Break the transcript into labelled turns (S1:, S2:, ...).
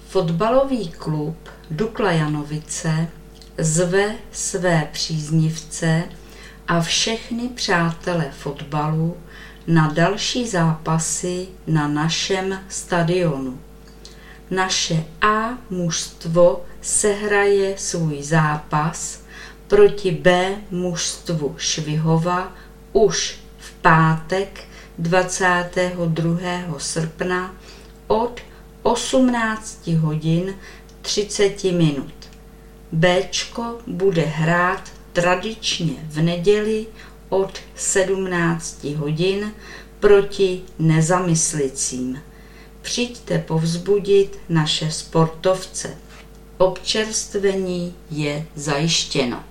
S1: Fotbalový klub Dukla Janovice zve své příznivce a všechny přátele fotbalu na další zápasy na našem stadionu. Naše A mužstvo sehraje svůj zápas proti B mužstvu Švihova už v pátek 22. srpna od 18 hodin 30 minut. Béčko bude hrát tradičně v neděli od 17 hodin proti Nezamyslicím. Přijďte povzbudit naše sportovce. Občerstvení je zajištěno.